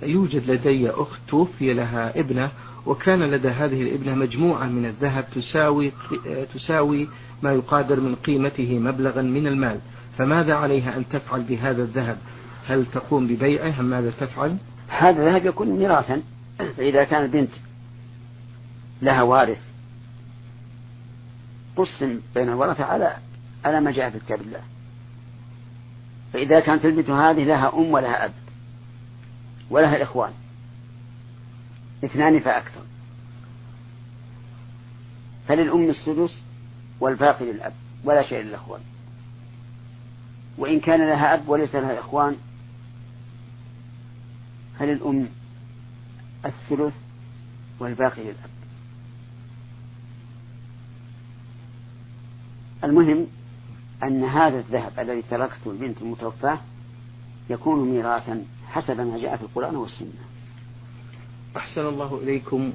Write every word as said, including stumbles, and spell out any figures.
يوجد لدي أخت توفي لها ابنة، وكان لدى هذه الابنة مجموعة من الذهب تساوي تساوي ما يقادر من قيمته مبلغا من المال، فماذا عليها أن تفعل بهذا الذهب؟ هل تقوم ببيعه أم ماذا تفعل؟ هذا الذهب يكون ميراثا، فإذا كان البنت لها وارث قسم بين الورثة على على ما جاء في كتاب الله. فإذا كانت البنت هذه لها أم ولها أب ولها إخوان اثنان فأكثر، فللأم السدس والباقي للأب ولا شيء للإخوان. وإن كان لها أب وليس لها إخوان فللأم الثلث والباقي للأب. المهم أن هذا الذهب الذي تركته البنت المتوفاة يكون ميراثا حسب ما جاء في القرآن والسنة. أحسن الله إليكم.